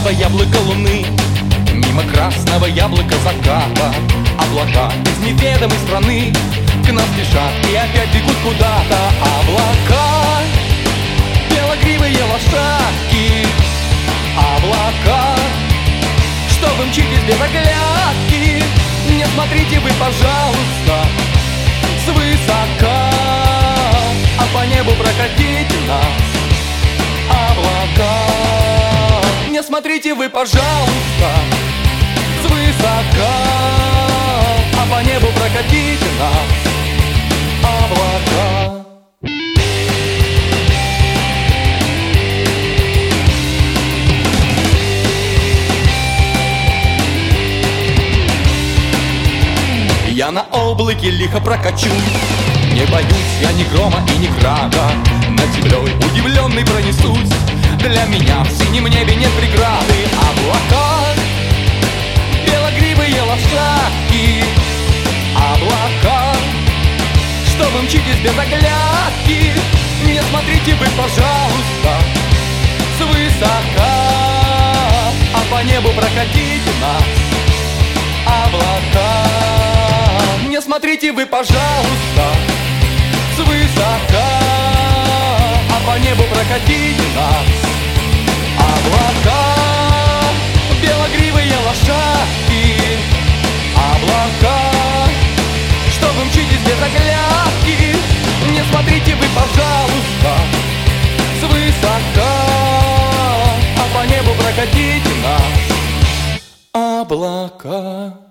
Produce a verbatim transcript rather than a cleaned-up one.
красного яблока луны, мимо красного яблока заката. Облака из неведомой страны к нам спешат и опять бегут куда-то. Облака, белогривые лошадки, облака, что вы мчитесь без оглядки. Не смотрите вы, пожалуйста, свысока, а по небу прокатите нас облака. Не смотрите вы, пожалуйста, свысока, а по небу прокатите нас облака. Я на облаке лихо прокачусь, не боюсь я ни грома и ни града. Над землей удивленный пронесусь, для меня в синем небе нет преграды. Облака, белогривые лошадки, облака, что вы мчитесь без оглядки. Не смотрите вы, пожалуйста, свысока, а по небу прокатите нас облака. Не смотрите вы, пожалуйста, свысока, а по небу прокатите нас облака. Белогривые лошадки, облака, что вы мчитесь без оглядки. Не смотрите вы, пожалуйста, свысока, а по небу прокатите нас облака.